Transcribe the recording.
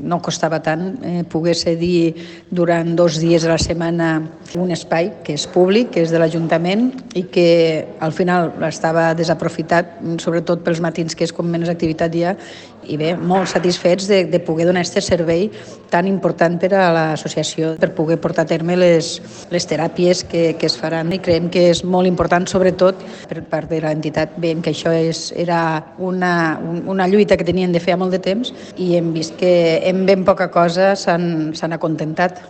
no costava tant poder cedir durant 2 dies a la setmana un espai que és públic, que és de l'Ajuntament i que al final estava desaprofitat, sobretot pels matins, que és com menys activitat hi ha, i bé, molt satisfets de poder donar aquest servei tan important per a l'associació, per poder portar a terme les teràpies que es faran, i creiem que és molt important, sobretot per part de l'entitat. Veiem que això era una lluita que tenien de fer a molt de temps i hem vist que en ben poca cosa s'han acontentat.